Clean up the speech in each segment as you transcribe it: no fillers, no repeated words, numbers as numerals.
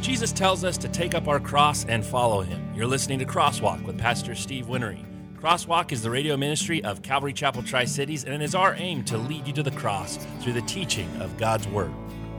Jesus tells us to take up our cross and follow him. You're listening to Crosswalk with Pastor Steve Winnery. Crosswalk is the radio ministry of Calvary Chapel Tri-Cities, and it is our aim to lead you to the cross through the teaching of God's Word.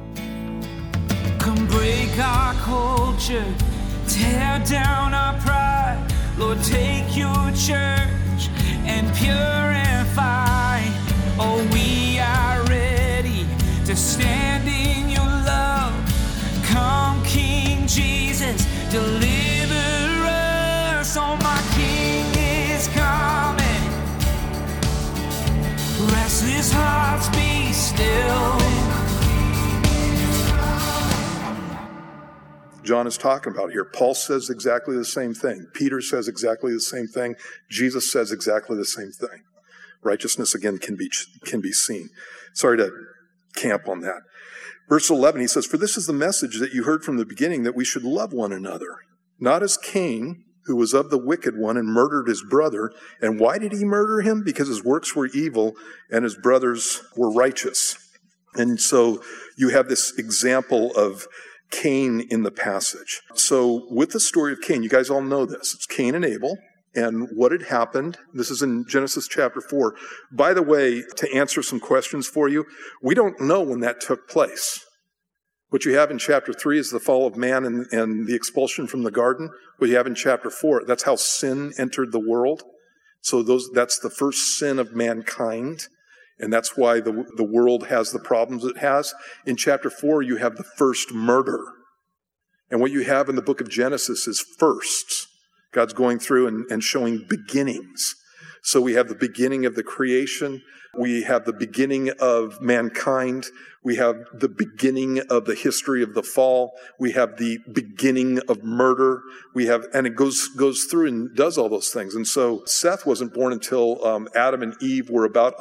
Come break our culture, tear down our pride. Lord, take your church and purify. Oh, we are ready to stand in your love. Come, King Jesus, deliver us. Oh, my King is coming. Restless hearts be still. John is talking about here. Paul says exactly the same thing. Peter says exactly the same thing. Jesus says exactly the same thing. Righteousness, again, can be seen. Sorry to camp on that. Verse 11, he says, "For this is the message that you heard from the beginning, that we should love one another. Not as Cain, who was of the wicked one and murdered his brother. And why did he murder him? Because his works were evil and his brothers were righteous." And so you have this example of Cain in the passage. So with the story of Cain, you guys all know this. It's Cain and Abel. And what had happened, this is in Genesis chapter 4. By the way, to answer some questions for you, we don't know when that took place. What you have in chapter 3 is the fall of man and the expulsion from the garden. What you have in chapter 4, that's how sin entered the world. So that's the first sin of mankind. And that's why the world has the problems it has. In chapter 4, you have the first murder. And what you have in the book of Genesis is firsts. God's going through and showing beginnings. So we have the beginning of the creation. We have the beginning of mankind. We have the beginning of the history of the fall. We have the beginning of murder. And it goes through and does all those things. And so Seth wasn't born until Adam and Eve were about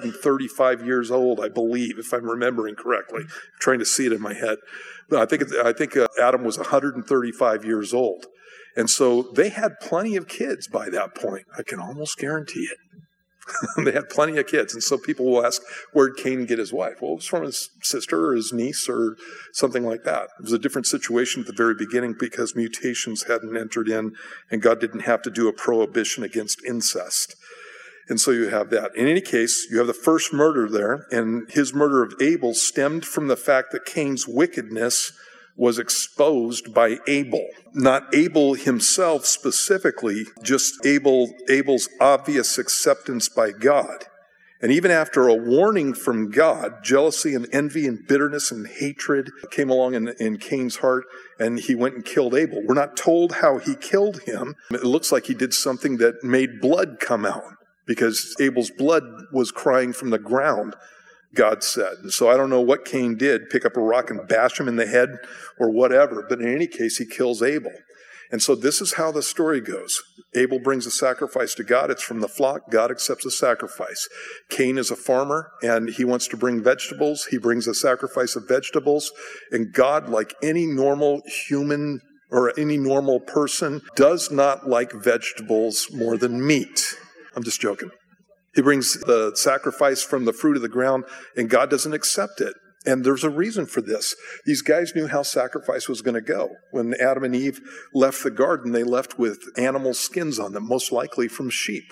135 years old, I believe, if I'm remembering correctly. I'm trying to see it in my head. I think Adam was 135 years old. And so they had plenty of kids by that point. I can almost guarantee it. They had plenty of kids. And so people will ask, where did Cain get his wife? Well, it was from his sister or his niece or something like that. It was a different situation at the very beginning because mutations hadn't entered in and God didn't have to do a prohibition against incest. And so you have that. In any case, you have the first murder there, and his murder of Abel stemmed from the fact that Cain's wickedness was exposed by Abel. Not Abel himself specifically, just Abel's obvious acceptance by God. And even after a warning from God, jealousy and envy and bitterness and hatred came along in Cain's heart, and he went and killed Abel. We're not told how he killed him. It looks like he did something that made blood come out, because Abel's blood was crying from the ground, God said. And so I don't know what Cain did, pick up a rock and bash him in the head or whatever, but in any case, he kills Abel. And so this is how the story goes. Abel brings a sacrifice to God. It's from the flock. God accepts the sacrifice. Cain is a farmer, and he wants to bring vegetables. He brings a sacrifice of vegetables. And God, like any normal human or any normal person, does not like vegetables more than meat. I'm just joking. He brings the sacrifice from the fruit of the ground, and God doesn't accept it. And there's a reason for this. These guys knew how sacrifice was going to go. When Adam and Eve left the garden, they left with animal skins on them, most likely from sheep.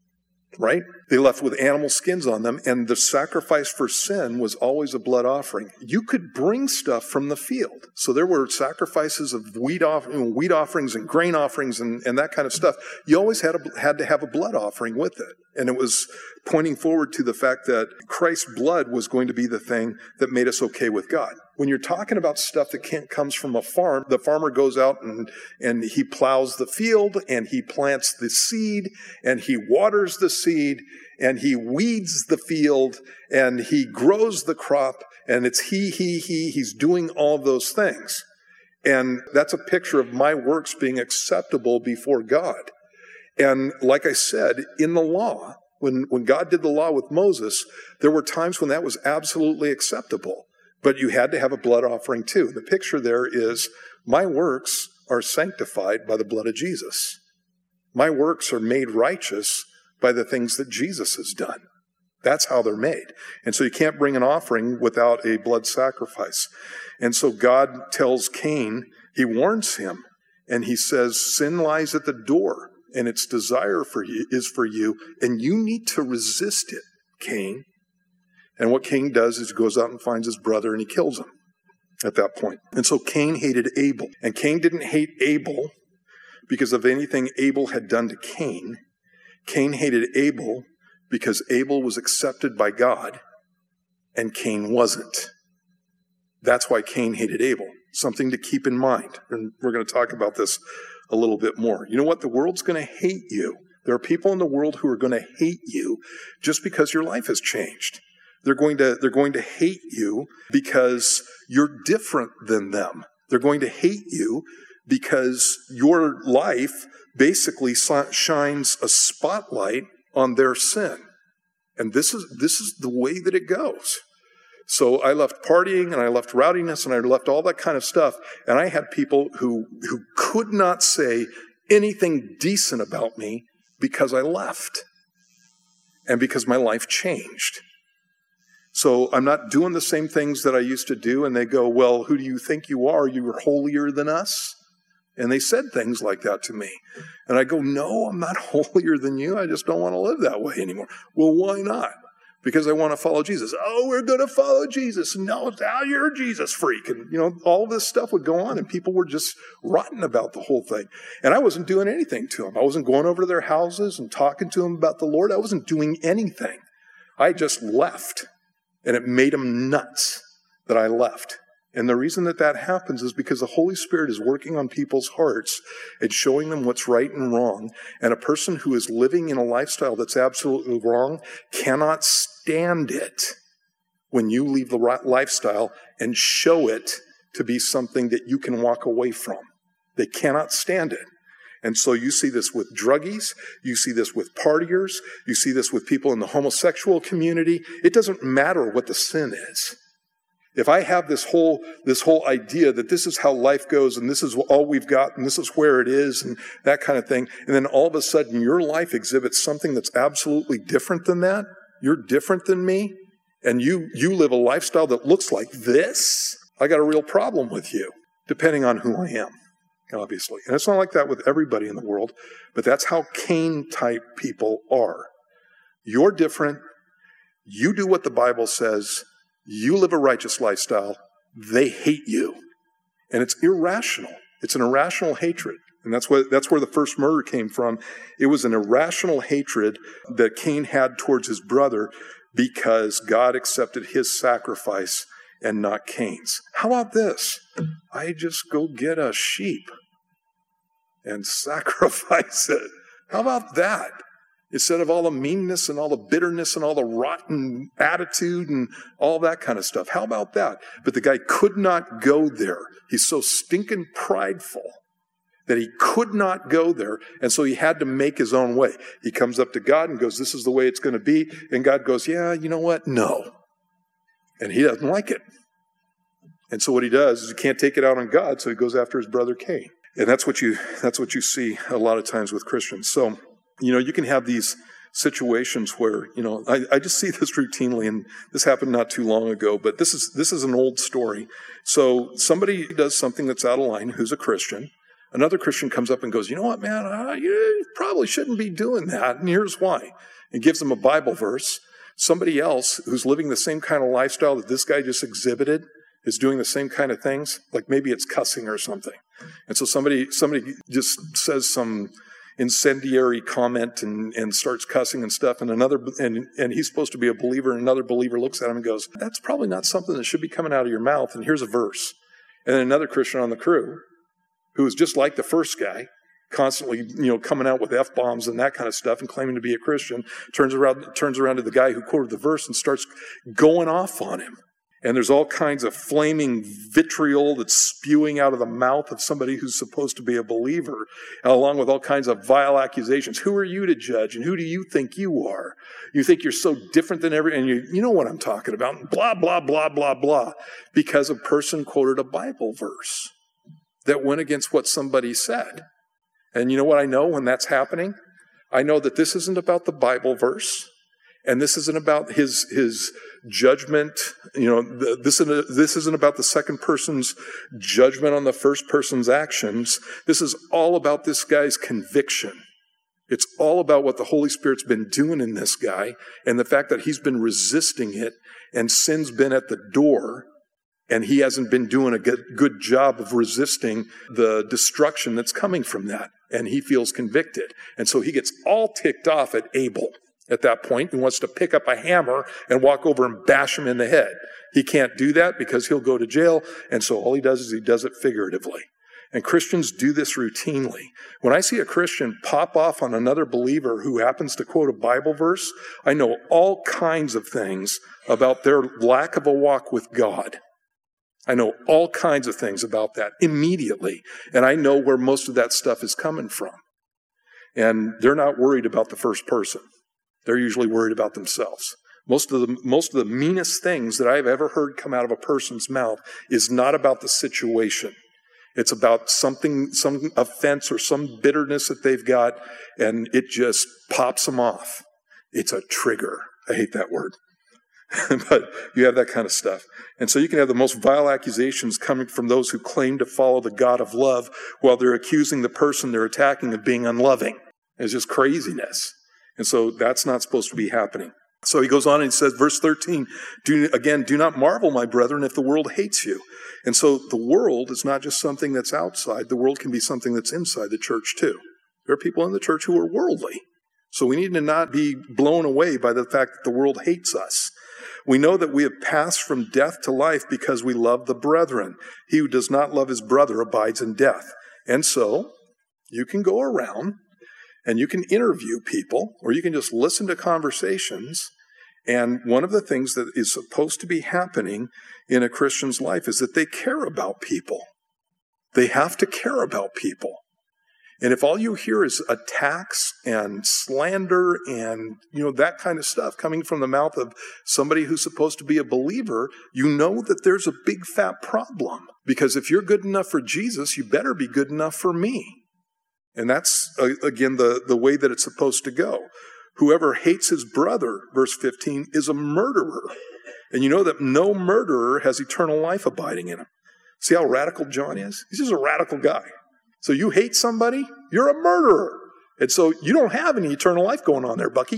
Right? They left with animal skins on them, and the sacrifice for sin was always a blood offering. You could bring stuff from the field. So there were sacrifices of wheat offerings and grain offerings and that kind of stuff. You always had to have a blood offering with it. And it was pointing forward to the fact that Christ's blood was going to be the thing that made us okay with God. When you're talking about stuff that comes from a farm, the farmer goes out and he plows the field and he plants the seed and he waters the seed and he weeds the field and he grows the crop, and it's he's doing all of those things. And that's a picture of my works being acceptable before God. And like I said, in the law, when God did the law with Moses, there were times when that was absolutely acceptable. But you had to have a blood offering too. The picture there is, my works are sanctified by the blood of Jesus. My works are made righteous by the things that Jesus has done. That's how they're made. And so you can't bring an offering without a blood sacrifice. And so God tells Cain, he warns him, and he says, sin lies at the door, and its desire is for you, and you need to resist it, Cain. And what Cain does is he goes out and finds his brother, and he kills him at that point. And so Cain hated Abel. And Cain didn't hate Abel because of anything Abel had done to Cain. Cain hated Abel because Abel was accepted by God and Cain wasn't. That's why Cain hated Abel. Something to keep in mind. And we're going to talk about this a little bit more. You know what? The world's going to hate you. There are people in the world who are going to hate you just because your life has changed. They're going to hate you because you're different than them. They're going to hate you because your life basically shines a spotlight on their sin. And this is the way that it goes. So I left partying and I left rowdiness and I left all that kind of stuff. And I had people who could not say anything decent about me because I left and because my life changed. So I'm not doing the same things that I used to do. And they go, well, who do you think you are? You are holier than us? And they said things like that to me. And I go, no, I'm not holier than you. I just don't want to live that way anymore. Well, why not? Because I want to follow Jesus. Oh, we're going to follow Jesus. No, now you're a Jesus freak. And, all of this stuff would go on and people were just rotten about the whole thing. And I wasn't doing anything to them. I wasn't going over to their houses and talking to them about the Lord. I wasn't doing anything. I just left. And it made them nuts that I left. And the reason that happens is because the Holy Spirit is working on people's hearts and showing them what's right and wrong. And a person who is living in a lifestyle that's absolutely wrong cannot stand it when you leave the right lifestyle and show it to be something that you can walk away from. They cannot stand it. And so you see this with druggies, you see this with partiers, you see this with people in the homosexual community. It doesn't matter what the sin is. If I have this whole idea that this is how life goes and this is all we've got and this is where it is and that kind of thing, and then all of a sudden your life exhibits something that's absolutely different than that, you're different than me, and you live a lifestyle that looks like this, I got a real problem with you, depending on who I am, obviously. And it's not like that with everybody in the world, but that's how Cain-type people are. You're different. You do what the Bible says. You live a righteous lifestyle, they hate you. And it's irrational. It's an irrational hatred. And that's where the first murder came from. It was an irrational hatred that Cain had towards his brother because God accepted his sacrifice and not Cain's. How about this? I just go get a sheep and sacrifice it. How about that? Instead of all the meanness and all the bitterness and all the rotten attitude and all that kind of stuff. How about that? But the guy could not go there. He's so stinking prideful that he could not go there. And so he had to make his own way. He comes up to God and goes, this is the way it's going to be. And God goes, yeah, you know what? No. And he doesn't like it. And so what he does is he can't take it out on God. So he goes after his brother Cain. And that's what you see a lot of times with Christians. So, you can have these situations where, I just see this routinely, and this happened not too long ago, but this is an old story. So somebody does something that's out of line, who's a Christian. Another Christian comes up and goes, you know what, man, you probably shouldn't be doing that, and here's why. And gives them a Bible verse. Somebody else who's living the same kind of lifestyle that this guy just exhibited is doing the same kind of things, like maybe it's cussing or something. And so somebody just says some incendiary comment and starts cussing and stuff, and he's supposed to be a believer, and another believer looks at him and goes, that's probably not something that should be coming out of your mouth, and here's a verse. And then another Christian on the crew, who is just like the first guy, constantly coming out with F-bombs and that kind of stuff and claiming to be a Christian, turns around to the guy who quoted the verse and starts going off on him. And there's all kinds of flaming vitriol that's spewing out of the mouth of somebody who's supposed to be a believer, along with all kinds of vile accusations. Who are you to judge? And who do you think you are? You think you're so different than and you know what I'm talking about. Blah, blah, blah, blah, blah. Because a person quoted a Bible verse that went against what somebody said. And you know what I know when that's happening? I know that this isn't about the Bible verse. And this isn't about his judgment. This isn't about the second person's judgment on the first person's actions. This is all about this guy's conviction. It's all about what the Holy Spirit's been doing in this guy and the fact that he's been resisting it and sin's been at the door and he hasn't been doing a good job of resisting the destruction that's coming from that. And he feels convicted. And so he gets all ticked off at Abel at that point and wants to pick up a hammer and walk over and bash him in the head. He can't do that because he'll go to jail. And so all he does is he does it figuratively. And Christians do this routinely. When I see a Christian pop off on another believer who happens to quote a Bible verse, I know all kinds of things about their lack of a walk with God. I know all kinds of things about that immediately. And I know where most of that stuff is coming from. And they're not worried about the first person. They're usually worried about themselves. Most of the meanest things that I've ever heard come out of a person's mouth is not about the situation. It's about some offense or some bitterness that they've got, and it just pops them off. It's a trigger. I hate that word. But you have that kind of stuff. And so you can have the most vile accusations coming from those who claim to follow the God of love while they're accusing the person they're attacking of being unloving. It's just craziness. And so that's not supposed to be happening. So he goes on and he says, verse 13, do not marvel, my brethren, if the world hates you. And so the world is not just something that's outside. The world can be something that's inside the church too. There are people in the church who are worldly. So we need to not be blown away by the fact that the world hates us. We know that we have passed from death to life because we love the brethren. He who does not love his brother abides in death. And so you can go around and you can interview people, or you can just listen to conversations. And one of the things that is supposed to be happening in a Christian's life is that they care about people. They have to care about people. And if all you hear is attacks and slander and, that kind of stuff coming from the mouth of somebody who's supposed to be a believer, you know that there's a big fat problem. Because if you're good enough for Jesus, you better be good enough for me. And that's, again, the way that it's supposed to go. Whoever hates his brother, verse 15, is a murderer. And you know that no murderer has eternal life abiding in him. See how radical John is? He's just a radical guy. So you hate somebody, you're a murderer. And so you don't have any eternal life going on there, Bucky.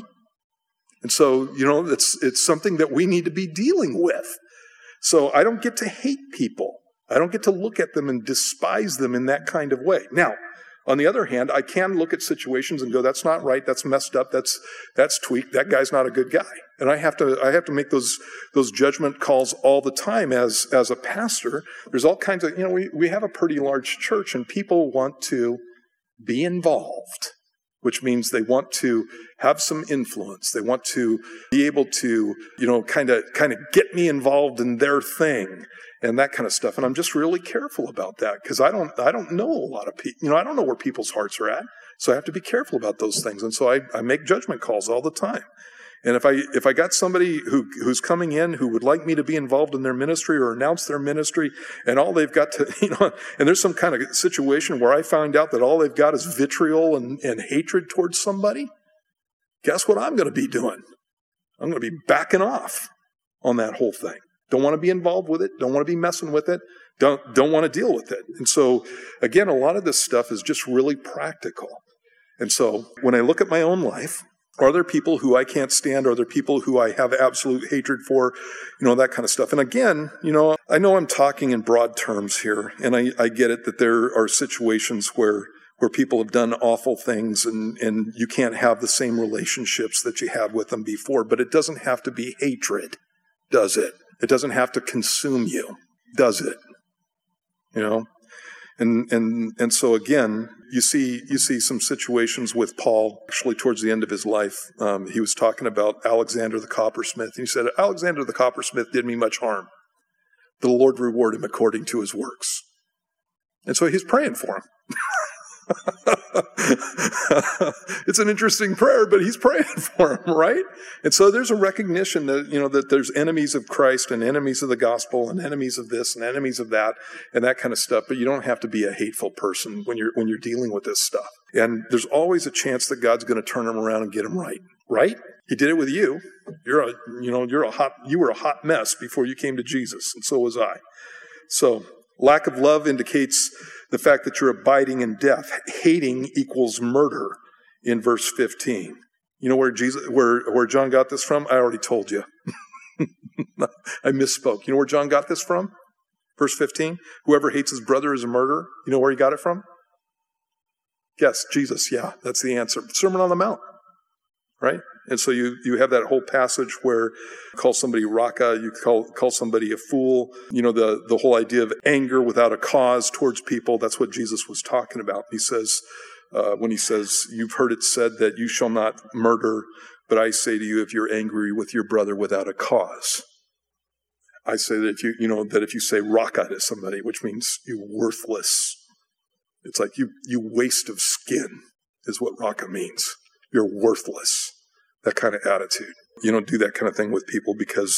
And so, it's something that we need to be dealing with. So I don't get to hate people. I don't get to look at them and despise them in that kind of way. Now, on the other hand, I can look at situations and go, that's not right, that's messed up, that's tweaked, that guy's not a good guy. And I have to make those judgment calls all the time as a pastor. There's all kinds of, we have a pretty large church and people want to be involved, which means they want to have some influence. They want to be able to, kind of get me involved in their thing. And that kind of stuff. And I'm just really careful about that because I don't know a lot of people. I don't know where people's hearts are at. So I have to be careful about those things. And so I make judgment calls all the time. And if I got somebody who's coming in who would like me to be involved in their ministry or announce their ministry, and all they've got to, and there's some kind of situation where I find out that all they've got is vitriol and hatred towards somebody, guess what I'm going to be doing? I'm going to be backing off on that whole thing. Don't want to be involved with it. Don't want to be messing with it. Don't want to deal with it. And so, again, a lot of this stuff is just really practical. And so when I look at my own life, are there people who I can't stand? Are there people who I have absolute hatred for? That kind of stuff. And again, I know I'm talking in broad terms here, and I get it that there are situations where people have done awful things and you can't have the same relationships that you had with them before, but it doesn't have to be hatred, does it? It doesn't have to consume you, does it? And so again, you see some situations with Paul actually towards the end of his life. He was talking about Alexander the coppersmith. And he said, Alexander the coppersmith did me much harm. The Lord reward him according to his works. And so he's praying for him. It's an interesting prayer, but he's praying for him, right? And so there's a recognition that, that there's enemies of Christ and enemies of the gospel and enemies of this and enemies of that and that kind of stuff. But you don't have to be a hateful person when you're dealing with this stuff. And there's always a chance that God's going to turn them around and get them right. right? He did it with you. You were a hot mess before you came to Jesus, and so was I. So lack of love indicates the fact that you're abiding in death. Hating equals murder in verse 15. You know where John got this from? I already told you. I misspoke. You know where John got this from? Verse 15. Whoever hates his brother is a murderer. You know where he got it from? Yes, Jesus. Yeah, that's the answer. Sermon on the Mount, right? And so you have that whole passage where you call somebody raka, you call somebody a fool. You know, the whole idea of anger without a cause towards people. That's what Jesus was talking about. He says, when he says, you've heard it said that you shall not murder, but I say to you, if you're angry with your brother without a cause. I say that if you say raka to somebody, which means you worthless, it's like you waste of skin is what raka means. You're worthless. That kind of attitude. You don't do that kind of thing with people because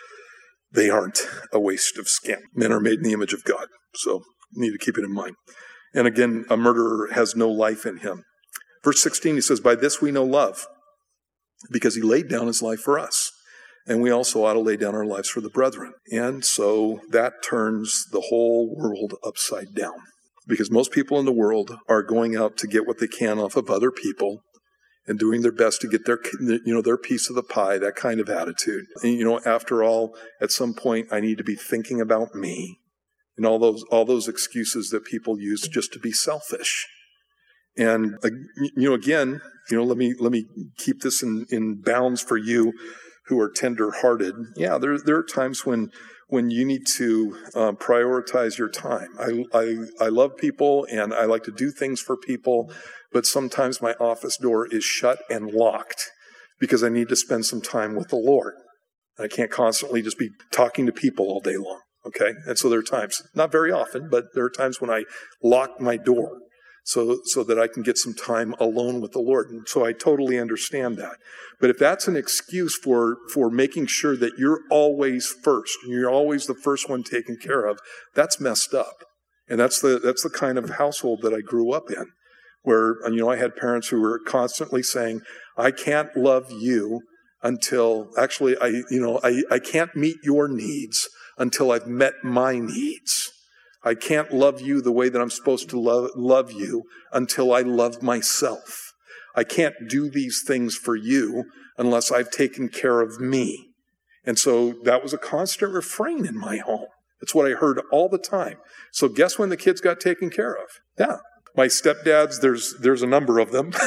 they aren't a waste of skin. Men are made in the image of God. So you need to keep it in mind. And again, a murderer has no life in him. Verse 16, he says, by this we know love, because he laid down his life for us. And we also ought to lay down our lives for the brethren. And so that turns the whole world upside down. Because most people in the world are going out to get what they can off of other people and doing their best to get their piece of the pie, that kind of attitude. And, after all, at some point, I need to be thinking about me and all those excuses that people use just to be selfish. And, again, let me keep this in bounds for you who are tender-hearted. Yeah, there are times when you need to prioritize your time. I love people and I like to do things for people, but sometimes my office door is shut and locked because I need to spend some time with the Lord. I can't constantly just be talking to people all day long, okay? And so there are times, not very often, but there are times when I lock my door so that I can get some time alone with the Lord. And so I totally understand that. But if that's an excuse for making sure that you're always first and you're always the first one taken care of, that's messed up. And that's the kind of household that I grew up in, where, I had parents who were constantly saying, I can't love you until, actually, I can't meet your needs until I've met my needs. I can't love you the way that I'm supposed to love you until I love myself. I can't do these things for you unless I've taken care of me. And so that was a constant refrain in my home. It's what I heard all the time. So guess when the kids got taken care of? Yeah. My stepdads, there's a number of them.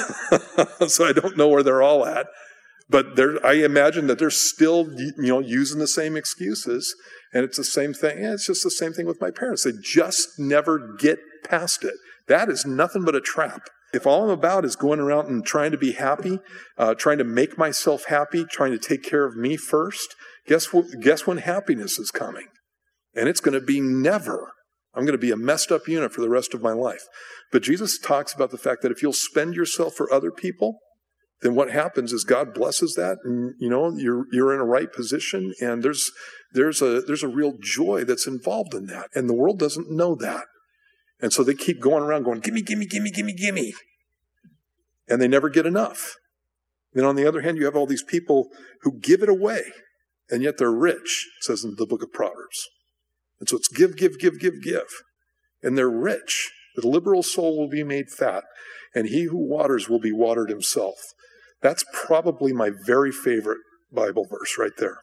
So I don't know where they're all at. But I imagine that they're still, using the same excuses. And it's the same thing. Yeah, it's just the same thing with my parents. They just never get past it. That is nothing but a trap. If all I'm about is going around and trying to be happy, trying to make myself happy, trying to take care of me first, guess when happiness is coming? And it's going to be never. I'm going to be a messed up unit for the rest of my life. But Jesus talks about the fact that if you'll spend yourself for other people, then what happens is God blesses that, and you're in a right position, and there's a real joy that's involved in that, and the world doesn't know that, and so they keep going around going, gimme, gimme, gimme, gimme, gimme, and they never get enough. Then on the other hand, you have all these people who give it away, and yet they're rich. It says in the book of Proverbs, and so it's give, give, give, give, give, and they're rich. The liberal soul will be made fat, and he who waters will be watered himself. That's probably my very favorite Bible verse right there.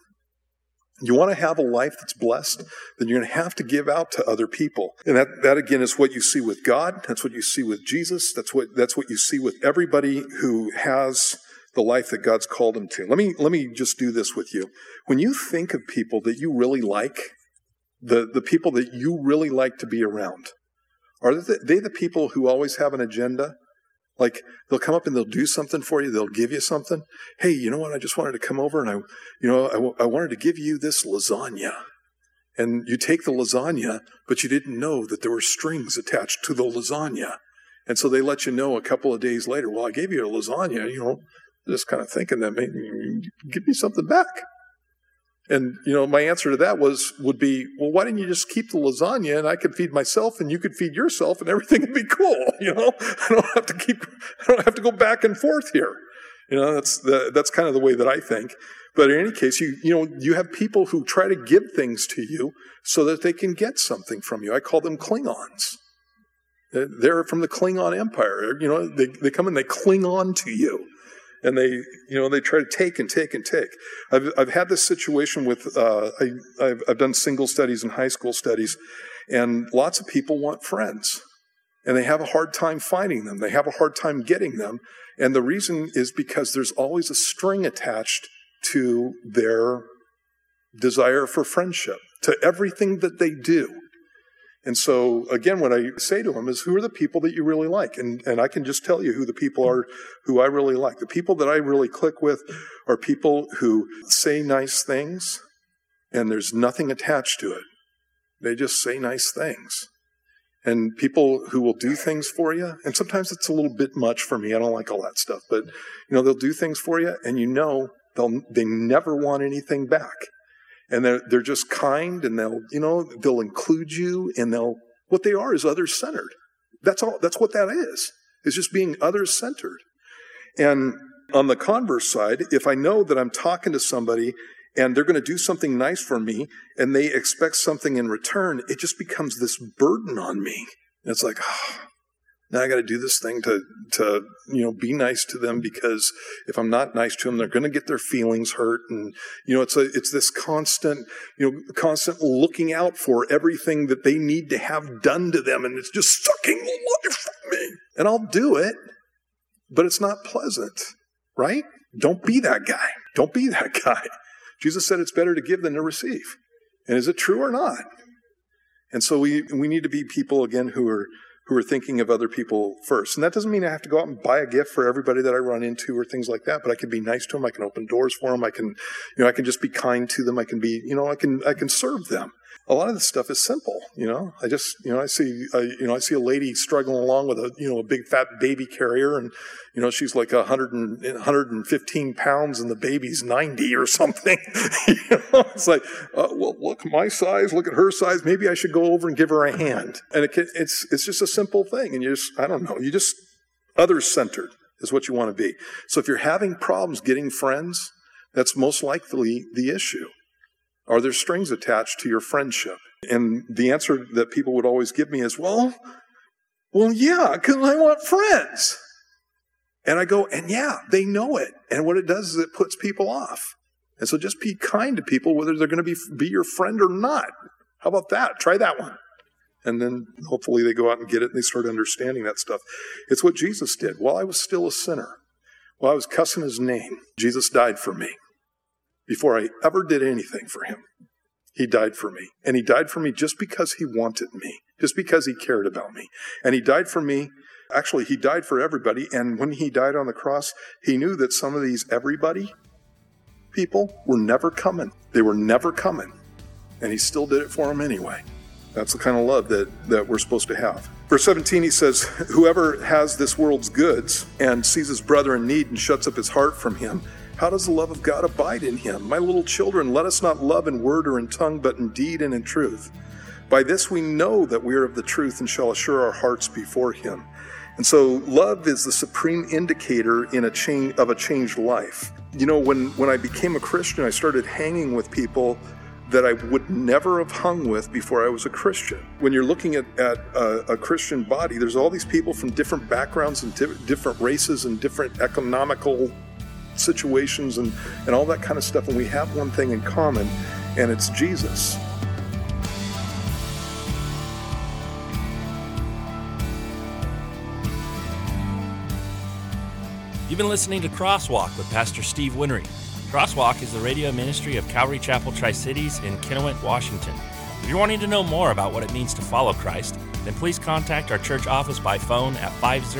You want to have a life that's blessed, then you're going to have to give out to other people. And that again is what you see with God. That's what you see with Jesus. That's what you see with everybody who has the life that God's called them to. Let me just do this with you. When you think of people that you really like, the people that you really like to be around, are they the people who always have an agenda? Like, they'll come up and they'll do something for you. They'll give you something. Hey, you know what? I just wanted to come over and I wanted to give you this lasagna. And you take the lasagna, but you didn't know that there were strings attached to the lasagna. And so they let you know a couple of days later, well, I gave you a lasagna, just kind of thinking that maybe you give me something back. And, my answer to that would be, well, why didn't you just keep the lasagna and I could feed myself and you could feed yourself and everything would be cool, I don't have to go back and forth here. That's kind of the way that I think. But in any case, you have people who try to give things to you so that they can get something from you. I call them Klingons. They're from the Klingon Empire. They come and they cling on to you. And they try to take and take and take. I've had this situation with, I've done single studies and high school studies, and lots of people want friends. And they have a hard time finding them. They have a hard time getting them. And the reason is because there's always a string attached to their desire for friendship, to everything that they do. And so, again, what I say to them is, who are the people that you really like? And I can just tell you who the people are who I really like. The people that I really click with are people who say nice things, and there's nothing attached to it. They just say nice things. And people who will do things for you, and sometimes it's a little bit much for me. I don't like all that stuff. But, they'll do things for you, and they never want anything back. And they're just kind, and they'll include you, and what they are is others-centered. That's all. That's what that is. It's just being others-centered. And on the converse side, if I know that I'm talking to somebody and they're going to do something nice for me, and they expect something in return, it just becomes this burden on me. And it's like, now I got to do this thing to be nice to them, because if I'm not nice to them, they're going to get their feelings hurt. And, it's this constant looking out for everything that they need to have done to them. And it's just sucking life from me. And I'll do it, but it's not pleasant, right? Don't be that guy. Don't be that guy. Jesus said it's better to give than to receive. And is it true or not? And so we need to be people, again, who are thinking of other people first. And that doesn't mean I have to go out and buy a gift for everybody that I run into or things like that, but I can be nice to them. I can open doors for them. I can just be kind to them. I can be, I can serve them. A lot of this stuff is simple, I see a lady struggling along with a big fat baby carrier, and, she's like 115 pounds and the baby's 90 or something. It's like, well, look, my size, look at her size. Maybe I should go over and give her a hand. And it's just a simple thing. And you just others-centered is what you want to be. So if you're having problems getting friends, that's most likely the issue. Are there strings attached to your friendship? And the answer that people would always give me is, well, yeah, because I want friends. And I go, and yeah, they know it. And what it does is it puts people off. And so just be kind to people, whether they're going to be your friend or not. How about that? Try that one. And then hopefully they go out and get it and they start understanding that stuff. It's what Jesus did. While I was still a sinner, while I was cussing his name, Jesus died for me. Before I ever did anything for him, he died for me. And he died for me just because he wanted me, just because he cared about me. And he died for me. Actually, he died for everybody. And when he died on the cross, he knew that some of these everybody people were never coming. They were never coming. And he still did it for them anyway. That's the kind of love that we're supposed to have. Verse 17, he says, whoever has this world's goods and sees his brother in need and shuts up his heart from him, how does the love of God abide in him? My little children, let us not love in word or in tongue, but in deed and in truth. By this we know that we are of the truth and shall assure our hearts before him. And so love is the supreme indicator of a changed life. When I became a Christian, I started hanging with people that I would never have hung with before I was a Christian. When you're looking at a Christian body, there's all these people from different backgrounds and different races and different economical situations and all that kind of stuff, and we have one thing in common, and it's Jesus. You've been listening to Crosswalk with Pastor Steve Winnery. Crosswalk is the radio ministry of Calvary Chapel Tri-Cities in Kennewick, Washington. If you're wanting to know more about what it means to follow Christ, then please contact our church office by phone at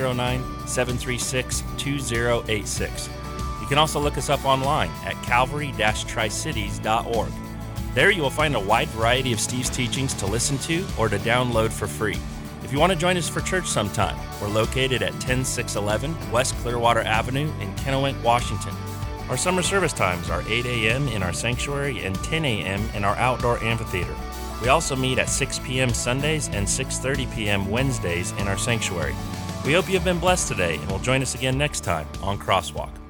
509-736-2086. You can also look us up online at calvary-tricities.org. There you will find a wide variety of Steve's teachings to listen to or to download for free. If you want to join us for church sometime, we're located at 10611 West Clearwater Avenue in Kennewick, Washington. Our summer service times are 8 a.m. in our sanctuary and 10 a.m. in our outdoor amphitheater. We also meet at 6 p.m. Sundays and 6:30 p.m. Wednesdays in our sanctuary. We hope you have been blessed today, and will join us again next time on Crosswalk.